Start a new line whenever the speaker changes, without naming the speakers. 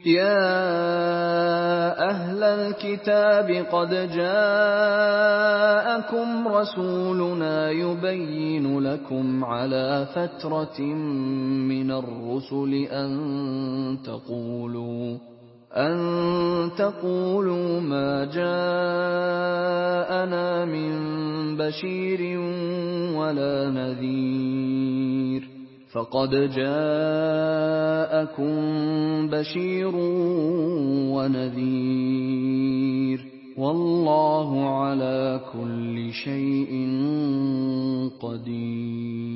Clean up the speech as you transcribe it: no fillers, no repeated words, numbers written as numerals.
يَا أَهْلَ الْكِتَابِ قَدْ جَاءَكُمْ رَسُولُنَا يُبَيِّنُ لَكُمْ عَلَىٰ فَتْرَةٍ مِّنَ الرُّسُلِ أَن تَقُولُوا مَا جَاءَنَا مِن بَشِيرٍ وَلَا نَذِيرٍ ۖ فَقَدْ جَاءَكُم بَشِيرٌ وَنَذِيرٌ ۗ وَاللَّهُ عَلَىٰ كُلِّ شَيْءٍ قَدِيرٌ.